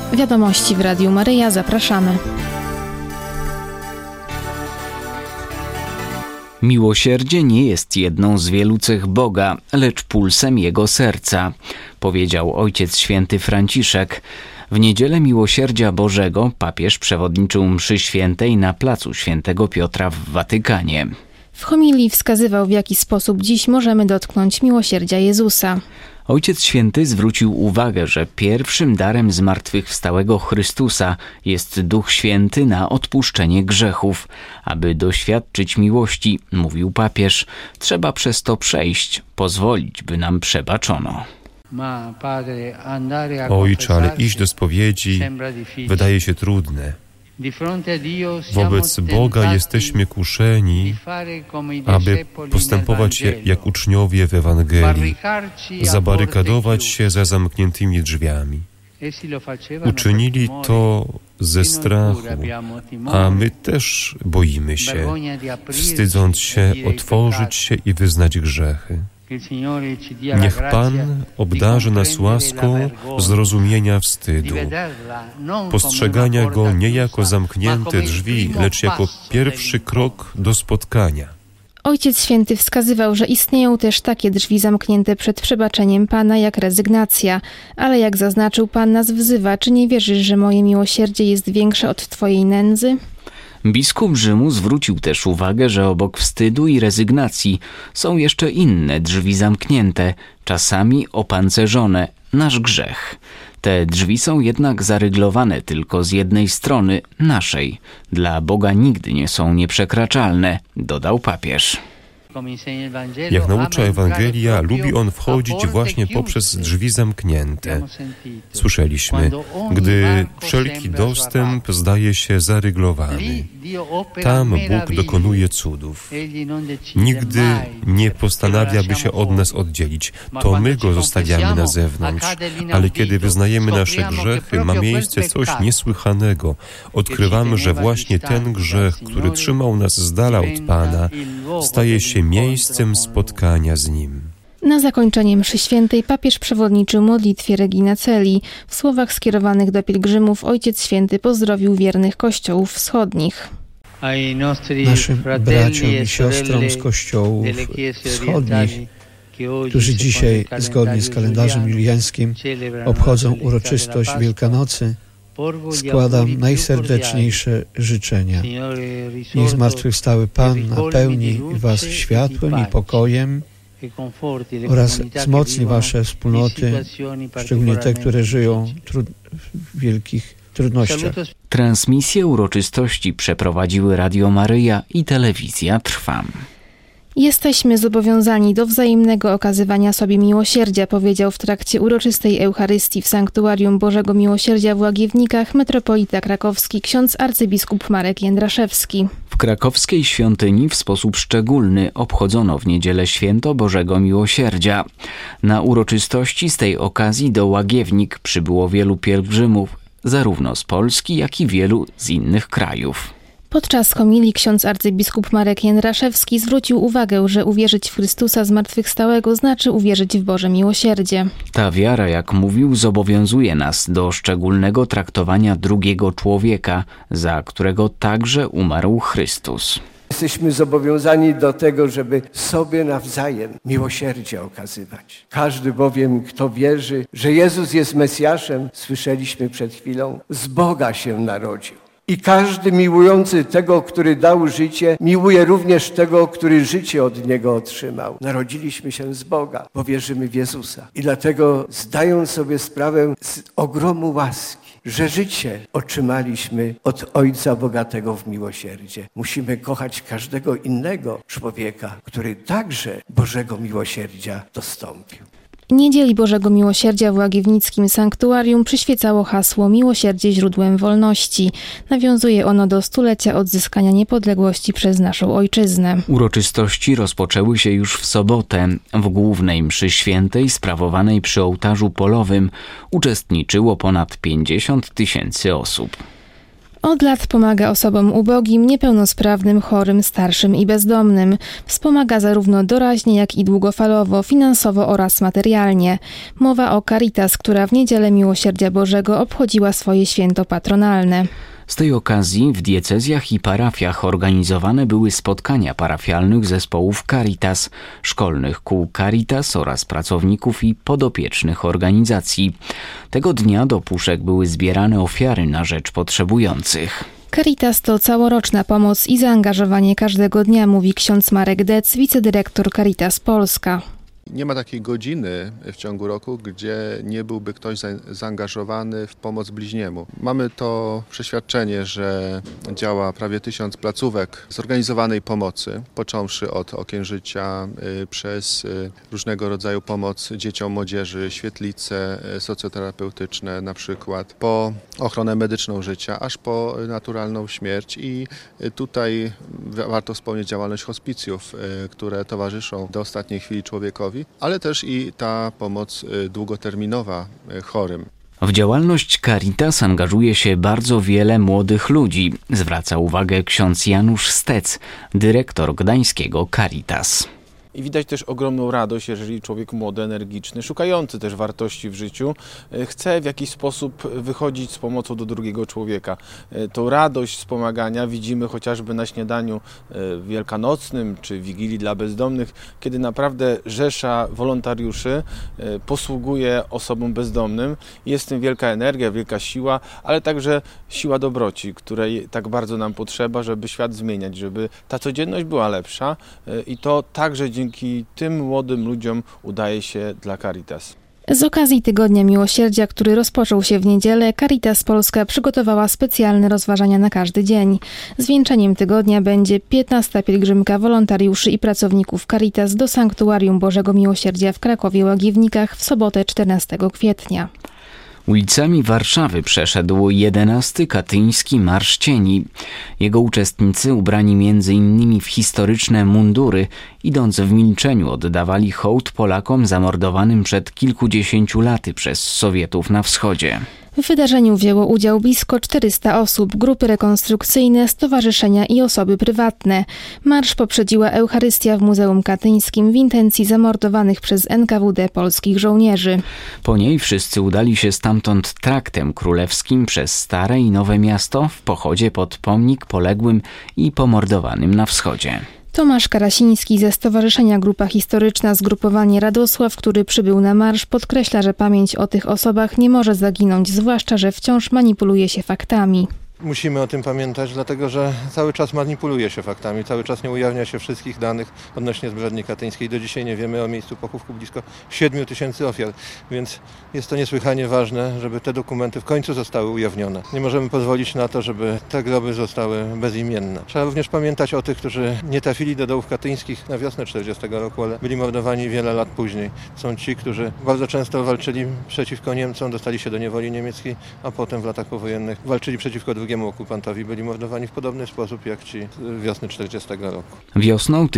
Wiadomości w Radiu Maryja, zapraszamy. Miłosierdzie nie jest jedną z wielu cech Boga, lecz pulsem Jego serca, powiedział Ojciec Święty Franciszek. W Niedzielę Miłosierdzia Bożego papież przewodniczył mszy świętej na placu Świętego Piotra w Watykanie. W homilii wskazywał, w jaki sposób dziś możemy dotknąć miłosierdzia Jezusa. Ojciec Święty zwrócił uwagę, że pierwszym darem zmartwychwstałego Chrystusa jest Duch Święty na odpuszczenie grzechów. Aby doświadczyć miłości, mówił papież, trzeba przez to przejść, pozwolić, by nam przebaczono. Ojcze, ale iść do spowiedzi wydaje się trudne. Wobec Boga jesteśmy kuszeni, aby postępować jak uczniowie w Ewangelii, zabarykadować się za zamkniętymi drzwiami. Uczynili to ze strachu, a my też boimy się, wstydząc się otworzyć się i wyznać grzechy. Niech Pan obdarzy nas łaską zrozumienia wstydu, postrzegania Go nie jako zamknięte drzwi, lecz jako pierwszy krok do spotkania. Ojciec Święty wskazywał, że istnieją też takie drzwi zamknięte przed przebaczeniem Pana jak rezygnacja, ale jak zaznaczył, Pan nas wzywa, czy nie wierzysz, że moje miłosierdzie jest większe od Twojej nędzy? Biskup Rzymu zwrócił też uwagę, że obok wstydu i rezygnacji są jeszcze inne drzwi zamknięte, czasami opancerzone, nasz grzech. Te drzwi są jednak zaryglowane tylko z jednej strony, naszej. Dla Boga nigdy nie są nieprzekraczalne, dodał papież. Jak naucza Ewangelia, lubi On wchodzić właśnie poprzez drzwi zamknięte. Słyszeliśmy, gdy wszelki dostęp zdaje się zaryglowany. Tam Bóg dokonuje cudów. Nigdy nie postanawia, by się od nas oddzielić. To my Go zostawiamy na zewnątrz. Ale kiedy wyznajemy nasze grzechy, ma miejsce coś niesłychanego. Odkrywamy, że właśnie ten grzech, który trzymał nas z dala od Pana, staje się miejscem spotkania z Nim. Na zakończenie mszy świętej papież przewodniczył modlitwie Regina Coeli. W słowach skierowanych do pielgrzymów Ojciec Święty pozdrowił wiernych kościołów wschodnich. Naszym braciom i siostrom z kościołów wschodnich, którzy dzisiaj, zgodnie z kalendarzem juliańskim, obchodzą uroczystość Wielkanocy, składam najserdeczniejsze życzenia. Niech zmartwychwstały Pan napełni Was światłem i pokojem oraz wzmocni Wasze wspólnoty, szczególnie te, które żyją w wielkich trudnościach. Transmisję uroczystości przeprowadziły Radio Maryja i Telewizja Trwam. Jesteśmy zobowiązani do wzajemnego okazywania sobie miłosierdzia, powiedział w trakcie uroczystej Eucharystii w Sanktuarium Bożego Miłosierdzia w Łagiewnikach metropolita krakowski ksiądz arcybiskup Marek Jędraszewski. W krakowskiej świątyni w sposób szczególny obchodzono w niedzielę święto Bożego Miłosierdzia. Na uroczystości z tej okazji do Łagiewnik przybyło wielu pielgrzymów, zarówno z Polski, jak i wielu z innych krajów. Podczas homilii ksiądz arcybiskup Marek Jędraszewski zwrócił uwagę, że uwierzyć w Chrystusa zmartwychwstałego znaczy uwierzyć w Boże miłosierdzie. Ta wiara, jak mówił, zobowiązuje nas do szczególnego traktowania drugiego człowieka, za którego także umarł Chrystus. Jesteśmy zobowiązani do tego, żeby sobie nawzajem miłosierdzie okazywać. Każdy bowiem, kto wierzy, że Jezus jest Mesjaszem, słyszeliśmy przed chwilą, z Boga się narodził. I każdy miłujący tego, który dał życie, miłuje również tego, który życie od Niego otrzymał. Narodziliśmy się z Boga, bo wierzymy w Jezusa. I dlatego zdając sobie sprawę z ogromu łaski, że życie otrzymaliśmy od Ojca bogatego w miłosierdzie. Musimy kochać każdego innego człowieka, który także Bożego miłosierdzia dostąpił. Niedzieli Bożego Miłosierdzia w Łagiewnickim Sanktuarium przyświecało hasło Miłosierdzie źródłem wolności. Nawiązuje ono do stulecia odzyskania niepodległości przez naszą ojczyznę. Uroczystości rozpoczęły się już w sobotę. W głównej mszy świętej sprawowanej przy ołtarzu polowym uczestniczyło ponad 50 000 osób. Od lat pomaga osobom ubogim, niepełnosprawnym, chorym, starszym i bezdomnym. Wspomaga zarówno doraźnie, jak i długofalowo, finansowo oraz materialnie. Mowa o Caritas, która w Niedzielę Miłosierdzia Bożego obchodziła swoje święto patronalne. Z tej okazji w diecezjach i parafiach organizowane były spotkania parafialnych zespołów Caritas, szkolnych kół Caritas oraz pracowników i podopiecznych organizacji. Tego dnia do puszek były zbierane ofiary na rzecz potrzebujących. Caritas to całoroczna pomoc i zaangażowanie każdego dnia, mówi ksiądz Marek Dec, wicedyrektor Caritas Polska. Nie ma takiej godziny w ciągu roku, gdzie nie byłby ktoś zaangażowany w pomoc bliźniemu. Mamy to przeświadczenie, że działa prawie 1000 placówek zorganizowanej pomocy, począwszy od okien życia, przez różnego rodzaju pomoc dzieciom, młodzieży, świetlice socjoterapeutyczne na przykład, po ochronę medyczną życia, aż po naturalną śmierć. I tutaj warto wspomnieć działalność hospicjów, które towarzyszą do ostatniej chwili człowiekowi, ale też i ta pomoc długoterminowa chorym. W działalność Caritas angażuje się bardzo wiele młodych ludzi, zwraca uwagę ksiądz Janusz Stec, dyrektor gdańskiego Caritas. I widać też ogromną radość, jeżeli człowiek młody, energiczny, szukający też wartości w życiu, chce w jakiś sposób wychodzić z pomocą do drugiego człowieka. Tą radość wspomagania widzimy chociażby na śniadaniu wielkanocnym czy Wigilii dla bezdomnych, kiedy naprawdę rzesza wolontariuszy posługuje osobom bezdomnym. Jest w tym wielka energia, wielka siła, ale także siła dobroci, której tak bardzo nam potrzeba, żeby świat zmieniać, żeby ta codzienność była lepsza i to także dzięki tym młodym ludziom udaje się dla Caritas. Z okazji Tygodnia Miłosierdzia, który rozpoczął się w niedzielę, Caritas Polska przygotowała specjalne rozważania na każdy dzień. Zwieńczeniem tygodnia będzie 15. pielgrzymka wolontariuszy i pracowników Caritas do Sanktuarium Bożego Miłosierdzia w Krakowie-Łagiewnikach w sobotę 14 kwietnia. Ulicami Warszawy przeszedł 11. Katyński Marsz Cieni. Jego uczestnicy, ubrani m.in. w historyczne mundury, idąc w milczeniu, oddawali hołd Polakom zamordowanym przed kilkudziesięciu laty przez Sowietów na wschodzie. W wydarzeniu wzięło udział blisko 400 osób, grupy rekonstrukcyjne, stowarzyszenia i osoby prywatne. Marsz poprzedziła Eucharystia w Muzeum Katyńskim w intencji zamordowanych przez NKWD polskich żołnierzy. Po niej wszyscy udali się stamtąd traktem królewskim przez Stare i Nowe Miasto w pochodzie pod pomnik poległym i pomordowanym na wschodzie. Tomasz Karasiński ze Stowarzyszenia Grupa Historyczna Zgrupowanie Radosław, który przybył na marsz, podkreśla, że pamięć o tych osobach nie może zaginąć, zwłaszcza że wciąż manipuluje się faktami. Musimy o tym pamiętać, dlatego że cały czas manipuluje się faktami, cały czas nie ujawnia się wszystkich danych odnośnie zbrodni katyńskiej. Do dzisiaj nie wiemy o miejscu pochówku blisko 7000 ofiar, więc jest to niesłychanie ważne, żeby te dokumenty w końcu zostały ujawnione. Nie możemy pozwolić na to, żeby te groby zostały bezimienne. Trzeba również pamiętać o tych, którzy nie trafili do dołów katyńskich na wiosnę 40 roku, ale byli mordowani wiele lat później. Są ci, którzy bardzo często walczyli przeciwko Niemcom, dostali się do niewoli niemieckiej, a potem w latach powojennych walczyli przeciwko drugiemu okupantowi, byli mordowani w podobny sposób jak ci wiosny 40 roku. Wiosną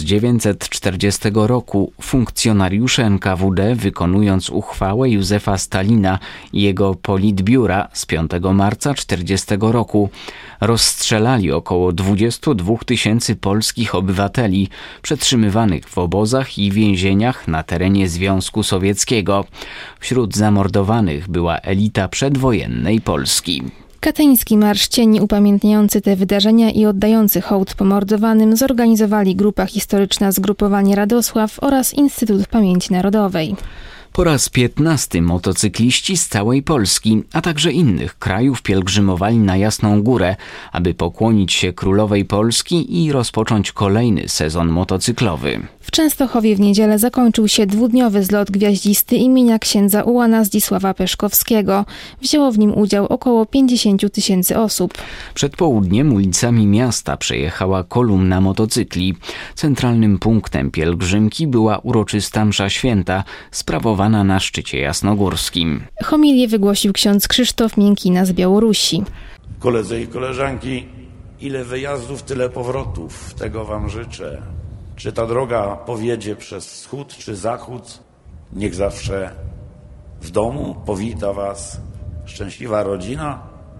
1940 roku funkcjonariusze NKWD, wykonując uchwałę Józefa Stalina i jego politbiura z 5 marca 1940 roku, rozstrzelali około 22 000 polskich obywateli przetrzymywanych w obozach i więzieniach na terenie Związku Sowieckiego. Wśród zamordowanych była elita przedwojennej Polski. Katyński Marsz Cieni upamiętniający te wydarzenia i oddający hołd pomordowanym zorganizowali Grupa Historyczna Zgrupowanie Radosław oraz Instytut Pamięci Narodowej. Po raz 15 motocykliści z całej Polski, a także innych krajów pielgrzymowali na Jasną Górę, aby pokłonić się Królowej Polski i rozpocząć kolejny sezon motocyklowy. W Częstochowie w niedzielę zakończył się dwudniowy zlot gwiaździsty imienia księdza ułana Zdzisława Peszkowskiego. Wzięło w nim udział około 50 000 osób. Przed południem ulicami miasta przejechała kolumna motocykli. Centralnym punktem pielgrzymki była uroczysta msza święta, sprawowana na szczycie jasnogórskim. Homilię wygłosił ksiądz Krzysztof Miękina z Białorusi. Koledzy i koleżanki, ile wyjazdów, tyle powrotów. Tego wam życzę. Czy ta droga powiedzie przez wschód czy zachód, niech zawsze w domu powita was szczęśliwa rodzina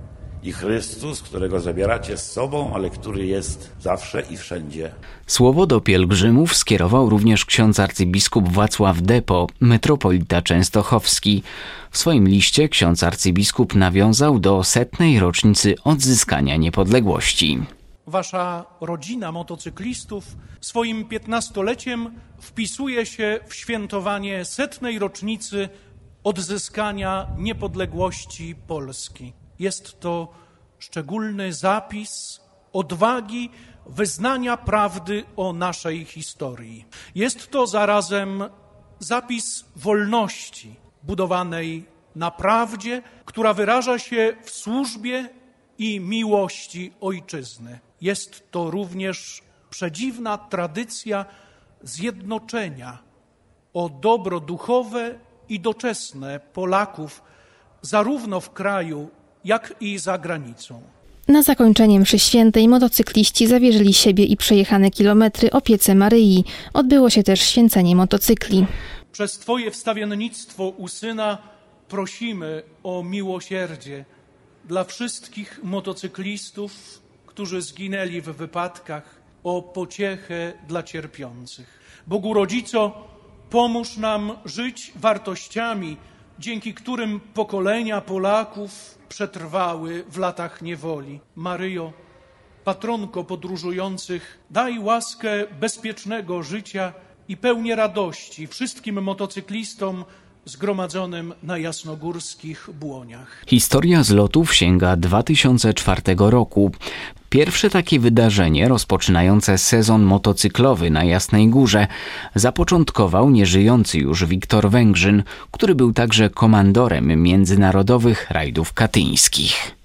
i Chrystus, którego zabieracie z sobą, ale który jest zawsze i wszędzie. Słowo do pielgrzymów skierował również ksiądz arcybiskup Wacław Depo, metropolita częstochowski. W swoim liście ksiądz arcybiskup nawiązał do 100. rocznicy odzyskania niepodległości. Wasza rodzina motocyklistów swoim 15-leciem wpisuje się w świętowanie 100. rocznicy odzyskania niepodległości Polski. Jest to szczególny zapis odwagi wyznania prawdy o naszej historii. Jest to zarazem zapis wolności budowanej na prawdzie, która wyraża się w służbie i miłości ojczyzny. Jest to również przedziwna tradycja zjednoczenia o dobro duchowe i doczesne Polaków zarówno w kraju, jak i za granicą. Na zakończenie mszy świętej motocykliści zawierzyli siebie i przejechane kilometry opiece Maryi. Odbyło się też święcenie motocykli. Przez Twoje wstawiennictwo u Syna prosimy o miłosierdzie dla wszystkich motocyklistów, którzy zginęli w wypadkach, o pociechę dla cierpiących. Bogu Rodzico, pomóż nam żyć wartościami, dzięki którym pokolenia Polaków przetrwały w latach niewoli. Maryjo, patronko podróżujących, daj łaskę bezpiecznego życia i pełnię radości wszystkim motocyklistom zgromadzonym na jasnogórskich błoniach. Historia zlotów sięga 2004 roku. Pierwsze takie wydarzenie rozpoczynające sezon motocyklowy na Jasnej Górze zapoczątkował nieżyjący już Wiktor Węgrzyn, który był także komandorem międzynarodowych rajdów katyńskich.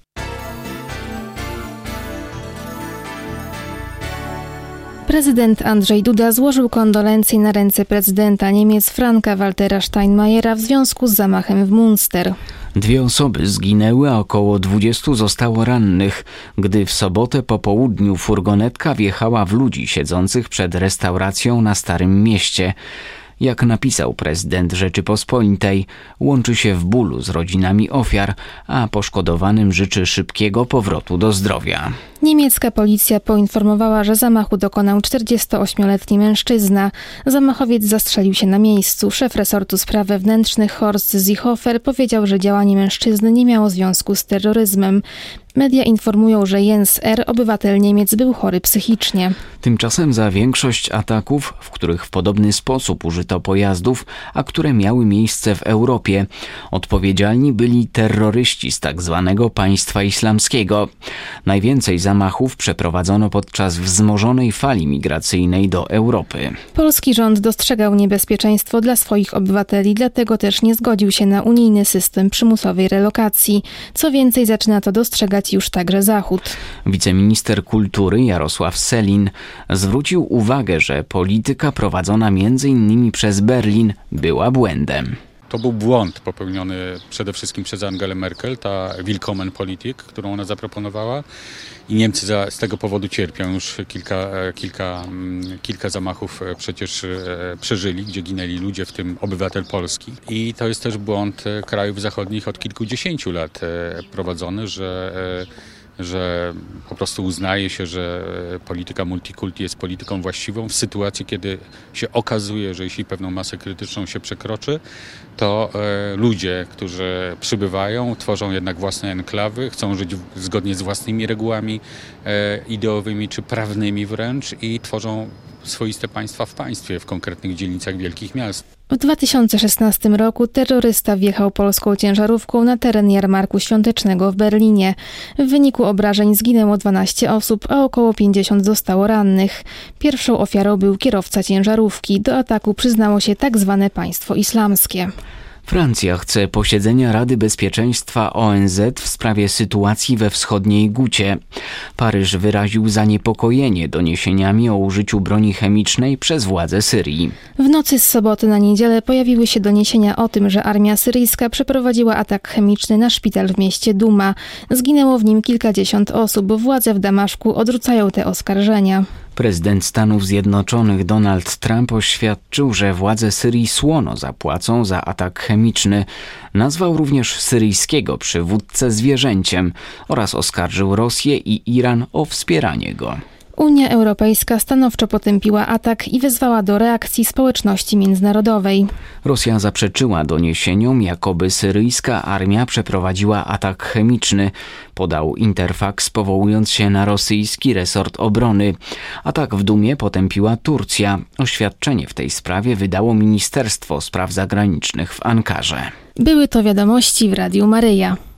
Prezydent Andrzej Duda złożył kondolencje na ręce prezydenta Niemiec Franka-Waltera Steinmeiera w związku z zamachem w Münster. 2 osoby zginęły, a około 20 zostało rannych, gdy w sobotę po południu furgonetka wjechała w ludzi siedzących przed restauracją na Starym Mieście. Jak napisał prezydent Rzeczypospolitej, łączy się w bólu z rodzinami ofiar, a poszkodowanym życzy szybkiego powrotu do zdrowia. Niemiecka policja poinformowała, że zamachu dokonał 48-letni mężczyzna. Zamachowiec zastrzelił się na miejscu. Szef resortu spraw wewnętrznych Horst Seehofer powiedział, że działanie mężczyzny nie miało związku z terroryzmem. Media informują, że Jens R., obywatel Niemiec, był chory psychicznie. Tymczasem za większość ataków, w których w podobny sposób użyto pojazdów, a które miały miejsce w Europie, odpowiedzialni byli terroryści z tzw. państwa islamskiego. Najwięcej zamachów przeprowadzono podczas wzmożonej fali migracyjnej do Europy. Polski rząd dostrzegał niebezpieczeństwo dla swoich obywateli, dlatego też nie zgodził się na unijny system przymusowej relokacji. Co więcej, zaczyna to dostrzegać już także Zachód. Wiceminister kultury Jarosław Sellin zwrócił uwagę, że polityka prowadzona m.in. przez Berlin była błędem. To był błąd popełniony przede wszystkim przez Angelę Merkel, ta Willkommen-Politik, którą ona zaproponowała. I Niemcy z tego powodu cierpią. Już kilka zamachów przecież przeżyli, gdzie ginęli ludzie, w tym obywatel polski. I to jest też błąd krajów zachodnich od kilkudziesięciu lat prowadzony, że po prostu uznaje się, że polityka multikulti jest polityką właściwą w sytuacji, kiedy się okazuje, że jeśli pewną masę krytyczną się przekroczy, to ludzie, którzy przybywają, tworzą jednak własne enklawy, chcą żyć zgodnie z własnymi regułami ideowymi czy prawnymi wręcz i tworzą swoiste państwa w państwie, w konkretnych dzielnicach wielkich miast. W 2016 roku terrorysta wjechał polską ciężarówką na teren jarmarku świątecznego w Berlinie. W wyniku obrażeń zginęło 12 osób, a około 50 zostało rannych. Pierwszą ofiarą był kierowca ciężarówki. Do ataku przyznało się tzw. państwo islamskie. Francja chce posiedzenia Rady Bezpieczeństwa ONZ w sprawie sytuacji we wschodniej Gucie. Paryż wyraził zaniepokojenie doniesieniami o użyciu broni chemicznej przez władze Syrii. W nocy z soboty na niedzielę pojawiły się doniesienia o tym, że armia syryjska przeprowadziła atak chemiczny na szpital w mieście Duma. Zginęło w nim kilkadziesiąt osób. Władze w Damaszku odrzucają te oskarżenia. Prezydent Stanów Zjednoczonych Donald Trump oświadczył, że władze Syrii słono zapłacą za atak chemiczny. Nazwał również syryjskiego przywódcę zwierzęciem oraz oskarżył Rosję i Iran o wspieranie go. Unia Europejska stanowczo potępiła atak i wezwała do reakcji społeczności międzynarodowej. Rosja zaprzeczyła doniesieniom, jakoby syryjska armia przeprowadziła atak chemiczny, podał Interfax, powołując się na rosyjski resort obrony. Atak w Dumie potępiła Turcja. Oświadczenie w tej sprawie wydało Ministerstwo Spraw Zagranicznych w Ankarze. Były to wiadomości w Radiu Maryja.